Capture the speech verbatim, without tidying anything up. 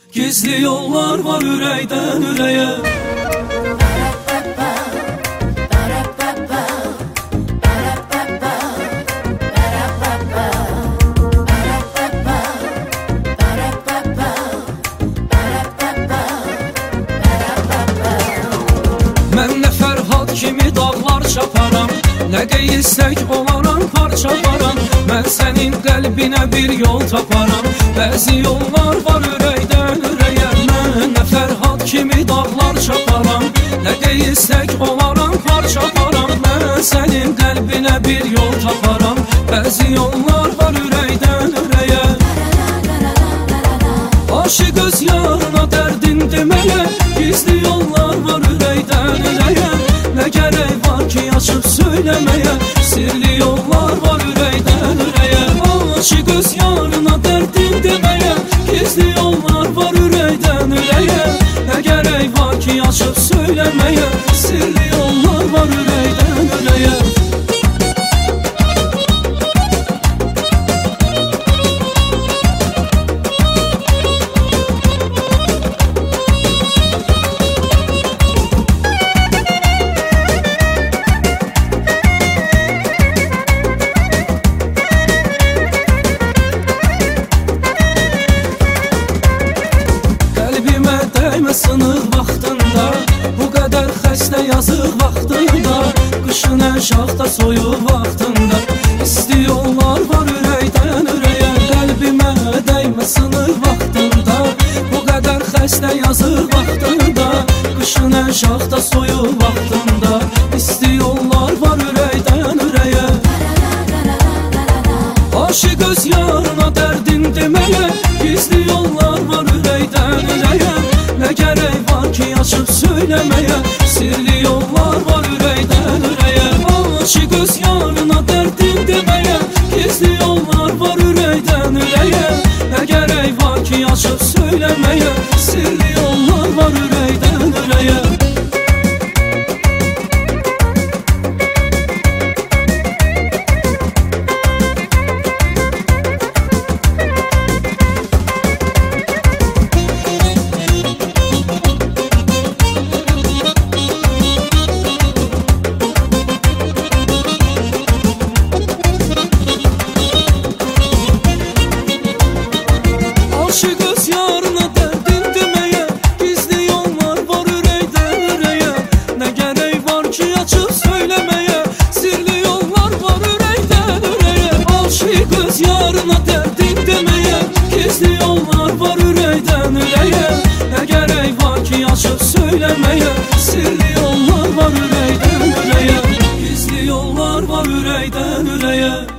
Gizli yollar var ürəkdən ürəyə. Mən nə Fərhad kimi dağlar çaparam, nə qeysək olaram parçalaram. Mən sənin qəlbinə bir yol taparam, bəzi yollar var ürəkdən ürəyə. Mən nə Fərhad kimi dağlar çaparam, nə qeysək olaram parçalaram. Mən sənin qəlbinə bir yol taparam, bəzi yollar var ürəkdən ürəyə. Aşıq öz yarına dərdin deməyə, gizli yollar var ürəkdən ürəyə. Nə gərək var ki açıb söyləməyə, sirli yollar var ürəkdən ürəyə. Aşıq öz yarına dərdin deməyə, gizli yollar var ürəkdən ürəyə. Nə gərək var ki açıb söyləməyə, sirli yollar var ürəkdən ürəyə. Sınıq vaxtında, bu qədər xəstə yazıq vaxtında, qışın ən şaxta soyuq vaxtında, isti yollar var ürəkdən ürəyə. Qəlbimə dəymə sınıq vaxtında, bu qədər xəstə yazıq vaxtında, qışın ən şaxta soyuq vaxtında, isti yollar var ürəkdən ürəyə. Aşıq öz yarına dərdin deməyə, gizli yollar var ürəkdən ürəyə. Nə gərək var ki açıb söyləməyə, sirli yollar var ürəkdən ürəyə. Aşıq öz yarına dərdin deməyə, gizli yollar var ürəkdən ürəyə. Nə gərək var ki açıb söyləməyə, sirli yollar var ürəkdən ürəyə. Aşıq öz yarına dərdin deməyə, gizli yollar var ürəkdən ürəyə. Nə gərək var ki açıb söyləməyə, sirli yollar var ürəkdən ürəyə. Aşıq öz yarına dərdin deməyə, gizli yollar var ürəkdən ürəyə. Nə gərək var ki açıb söyləməyə, sirli yollar var ürəkdən ürəyə. Gizli yollar var ürəkdən ürəyə.